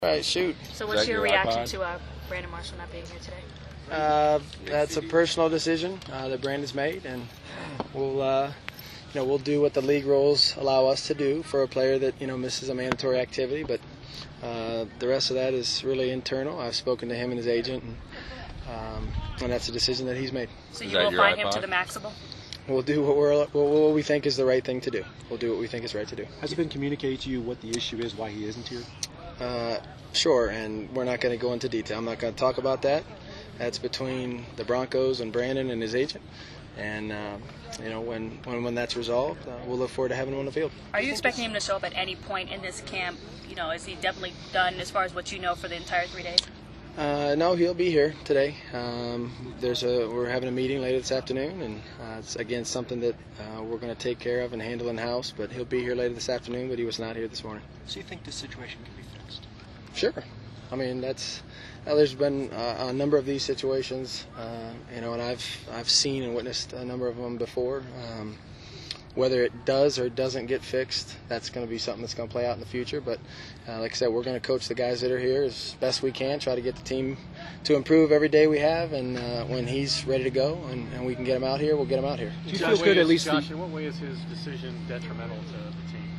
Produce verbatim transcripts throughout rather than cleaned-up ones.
All right, shoot. So what's your, your reaction to uh, Brandon Marshall not being here today? Uh, that's a personal decision uh, that Brandon's made, and we'll, uh, you know, we'll do what the league rules allow us to do for a player that you know misses a mandatory activity. But uh, the rest of that is really internal. I've spoken to him and his agent, and, um, and that's a decision that he's made. So you will find him to the maximal? We'll do what, we're, what we think is the right thing to do. We'll do what we think is right to do. Has it been communicated to you what the issue is, why he isn't here? Uh, sure, and we're not going to go into detail. I'm not going to talk about that. That's between the Broncos and Brandon and his agent. And, uh, you know, when, when, when that's resolved, uh, we'll look forward to having him on the field. Are you expecting him to show up at any point in this camp? You know, is he definitely done as far as what you know for the entire three days? Uh, no, he'll be here today. Um, there's a we're having a meeting later this afternoon, and uh, it's again something that uh, we're going to take care of and handle in house. But he'll be here later this afternoon. But he was not here this morning. So you think this situation can be fixed? Sure. I mean, that's uh, there's been uh, a number of these situations, uh, you know, and I've I've seen and witnessed a number of them before. Um, Whether it does or doesn't get fixed, that's going to be something that's going to play out in the future. But uh, like I said, we're going to coach the guys that are here as best we can, try to get the team to improve every day we have. And uh, when he's ready to go and, and we can get him out here, we'll get him out here. Do you feel good at least? Josh, in what way is his decision detrimental to the team?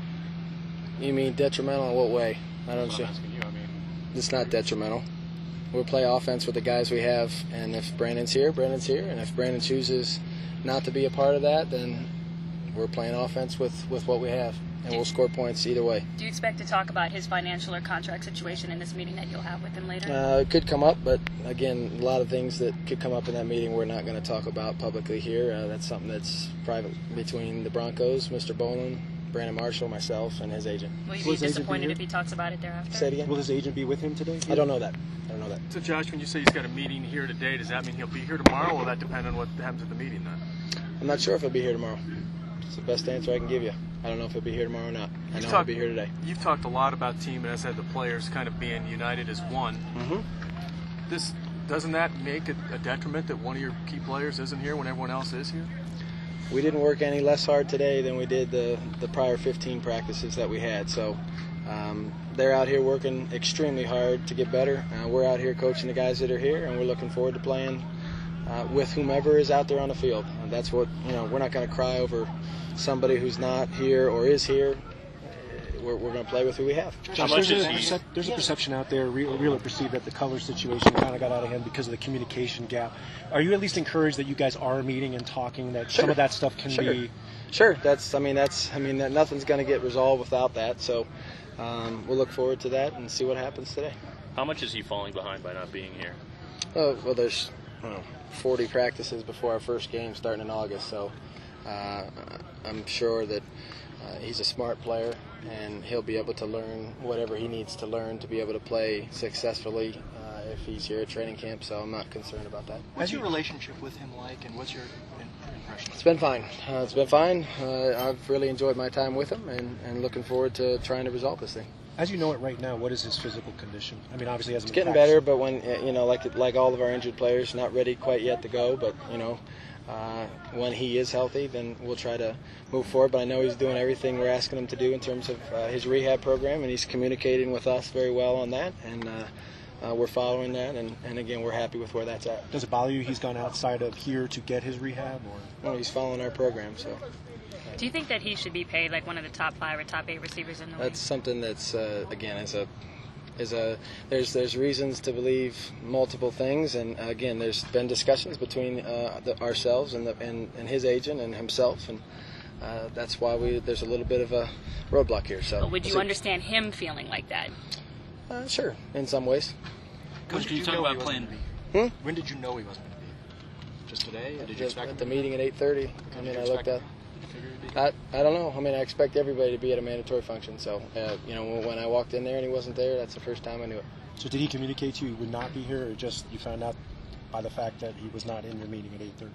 You mean detrimental in what way? I don't see. I'm asking you. I mean, it's not detrimental. We'll play offense with the guys we have, and if Brandon's here, Brandon's here. And if Brandon chooses not to be a part of that, then we're playing offense with, with what we have, and we'll score points either way. Do you expect to talk about his financial or contract situation in this meeting that you'll have with him later? Uh, it could come up, but again, a lot of things that could come up in that meeting we're not going to talk about publicly here. Uh, that's something that's private between the Broncos, Mister Boland, Brandon Marshall, myself, and his agent. Will you be disappointed if he talks about it thereafter? Say it again? Will his agent be with him today? I don't know that. I don't know that. So, Josh, when you say he's got a meeting here today, does that mean he'll be here tomorrow, or will that depend on what happens at the meeting then? I'm not sure if he'll be here tomorrow. It's the best answer I can give you. I don't know if he'll be here tomorrow or not. I know talked, he'll be here today. You've talked a lot about team, and as said, the players kind of being united as one. Mm-hmm. This doesn't that make it a detriment that one of your key players isn't here when everyone else is here? We didn't work any less hard today than we did the, the prior fifteen practices that we had. So um, they're out here working extremely hard to get better. Uh, we're out here coaching the guys that are here, and we're looking forward to playing uh, with whomever is out there on the field. And that's what, you know, we're not going to cry over somebody who's not here or is here. We're, we're going to play with who we have. Josh, there's, a, percep- there's a perception out there, real, real or perceived, that the color situation kind of got out of hand because of the communication gap. Are you at least encouraged that you guys are meeting and talking, that sure. some of that stuff can sure. be... Sure. That's, I mean, that's, I mean, that nothing's going to get resolved without that. So um, we'll look forward to that and see what happens today. How much is he falling behind by not being here? Oh, well, there's I don't know, forty practices before our first game starting in August, so uh, I'm sure that uh, he's a smart player, and he'll be able to learn whatever he needs to learn to be able to play successfully uh, if he's here at training camp, so I'm not concerned about that. What's your relationship with him like, and what's your impression? It's been fine. Uh, it's been fine. Uh, I've really enjoyed my time with him, and, and looking forward to trying to resolve this thing. As you know it right now, what is his physical condition? I mean, obviously, he hasn't it's been getting better, but when you know, like like all of our injured players, not ready quite yet to go. But you know, uh, when he is healthy, then we'll try to move forward. But I know he's doing everything we're asking him to do in terms of uh, his rehab program, and he's communicating with us very well on that, and uh, uh, we're following that. And, and again, we're happy with where that's at. Does it bother you he's gone outside of here to get his rehab, or? Well, he's following our program, so. Do you think that he should be paid like one of the top five or top eight receivers in the league? That's something that's uh, again is a is a there's there's reasons to believe multiple things, and uh, again there's been discussions between uh, the, ourselves and the and, and his agent and himself, and uh, that's why we there's a little bit of a roadblock here. So, but would you so, understand him feeling like that? Uh, sure, in some ways. Coach, did you talk about playing? Hmm? When did you know he wasn't going to be here? Just today? Or did you Just expect at the him? meeting at eight thirty. I mean, I looked at. Be? I, I don't know. I mean, I expect everybody to be at a mandatory function. So, uh, you know, when I walked in there and he wasn't there, that's the first time I knew it. So did he communicate to you he would not be here, or just you found out by the fact that he was not in your meeting at eight thirty?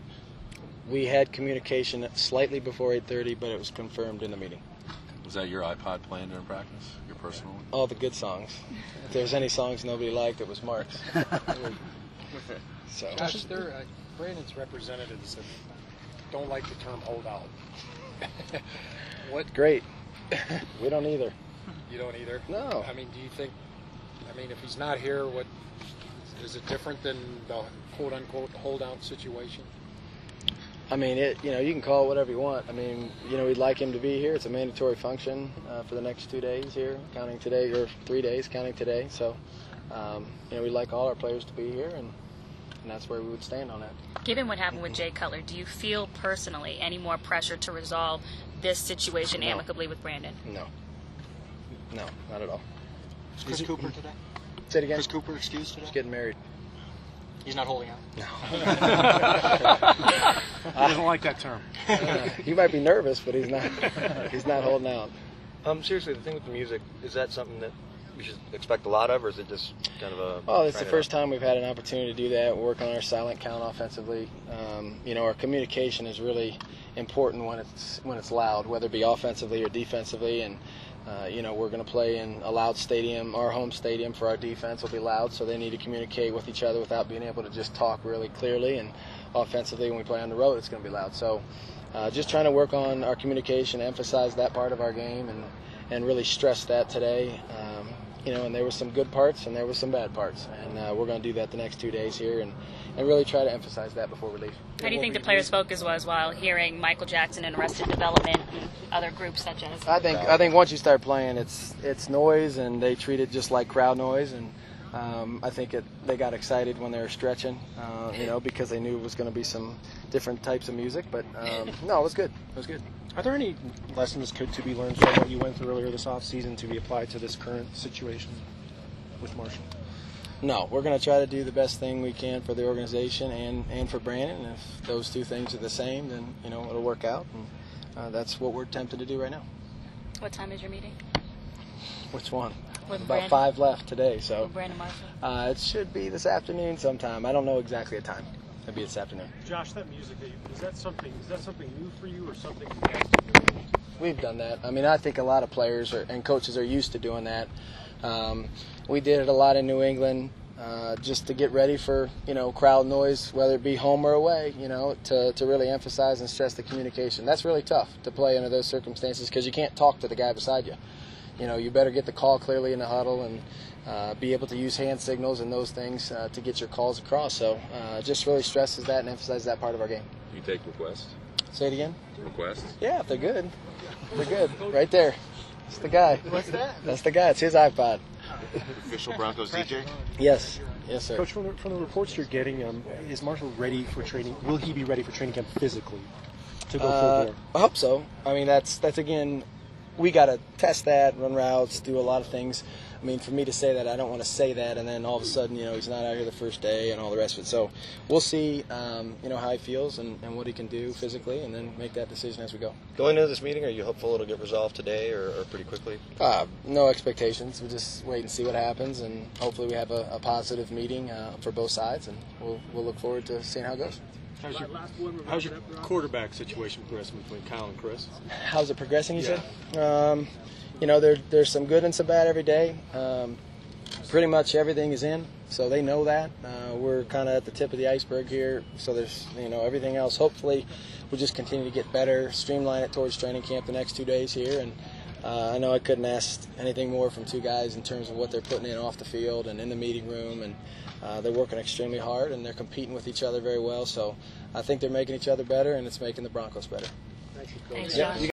We had communication slightly before eight thirty, but it was confirmed in the meeting. Was that your iPod playing during practice, your personal one? All the good songs. If there was any songs nobody liked, it was Mark's. So. Josh, there, uh, Brandon's representatives don't like the term holdout. What? Great. We don't either. You don't either? No. I mean, do you think I mean, if he's not here, what is it different than the quote-unquote holdout situation? I mean, it. You know, you can call it whatever you want. I mean, you know, we'd like him to be here. It's a mandatory function uh, for the next two days here, counting today, or three days, counting today. So, um, you know, we'd like all our players to be here, and, and that's where we would stand on that. Given what happened with Jay Cutler, do you feel personally any more pressure to resolve this situation No. amicably with Brandon? No. No, not at all. Is Chris Cooper today? Say it again. Chris Cooper excused today? He's getting married. He's not holding out? No. He doesn't like that term. Uh, he might be nervous, but he's not. He's not holding out. Um, seriously, the thing with the music, is that something that we should expect a lot of, or is it just kind of a... Oh, it's the trying it first out? time we've had an opportunity to do that. Work on our silent count offensively. Um, you know, our communication is really important when it's when it's loud, whether it be offensively or defensively. And uh, you know, we're going to play in a loud stadium. Our home stadium for our defense will be loud, so they need to communicate with each other without being able to just talk really clearly. And offensively, when we play on the road, it's going to be loud. So, uh, just trying to work on our communication, emphasize that part of our game, and and really stress that today. Um, You know, and there were some good parts and there were some bad parts, and uh, we're going to do that the next two days here, and, and really try to emphasize that before we leave. How do you think the players' focus was while hearing Michael Jackson and Arrested Development and other groups such as? I think I think once you start playing, it's it's noise, and they treat it just like crowd noise, and um, I think it, they got excited when they were stretching, uh, you know, because they knew it was going to be some different types of music. But um, no, it was good. It was good. Are there any lessons could to be learned from what you went through earlier this offseason to be applied to this current situation with Marshall? No, we're going to try to do the best thing we can for the organization and, and for Brandon. And if those two things are the same, then, you know, it'll work out. And uh, that's what we're attempting to do right now. What time is your meeting? Which one? With About Brandon? five left today. So With Brandon Marshall? uh, it should be this afternoon sometime. I don't know exactly a time. It'll be this afternoon. Josh, that music, is that something, is that something new for you or something you guys have been doing? We've done that. I mean, I think a lot of players are, and coaches are used to doing that. Um, we did it a lot in New England uh, just to get ready for, you know, crowd noise, whether it be home or away, you know, to, to really emphasize and stress the communication. That's really tough to play under those circumstances because you can't talk to the guy beside you. You know, you better get the call clearly in the huddle and uh, be able to use hand signals and those things uh, to get your calls across. So uh, just really stresses that and emphasizes that part of our game. You take requests? Say it again? Requests? Yeah, if they're good. They're good. Right there. That's the guy. What's that? That's the guy. It's his iPod. Official Broncos D J? Yes. Yes, sir. Coach, from the, from the reports you're getting, um, is Marshall ready for training? Will he be ready for training camp physically to go Uh, full bore? I hope so. I mean, that's, that's again, we got to test that, run routes, do a lot of things. I mean, for me to say that, I don't want to say that, and then all of a sudden, you know, he's not out here the first day and all the rest of it. So we'll see, um, you know, how he feels and, and what he can do physically, and then make that decision as we go. Going into this meeting, are you hopeful it'll get resolved today or, or pretty quickly? Uh, no expectations. We'll just wait and see what happens, and hopefully we have a, a positive meeting uh, for both sides, and we'll, we'll look forward to seeing how it goes. How's your, how's your quarterback situation progressing between Kyle and Chris? How's it progressing, you Yeah. said? Um, you know, there, there's some good and some bad every day. Um, pretty much everything is in, so they know that. Uh, we're kind of at the tip of the iceberg here, so there's, you know, everything else. Hopefully we'll just continue to get better, streamline it towards training camp the next two days here. And uh, I know I couldn't ask anything more from two guys in terms of what they're putting in off the field and in the meeting room. And uh, they're working extremely hard, and they're competing with each other very well. So I think they're making each other better, and it's making the Broncos better. Thank you, Coach. Thanks, Yep. Josh.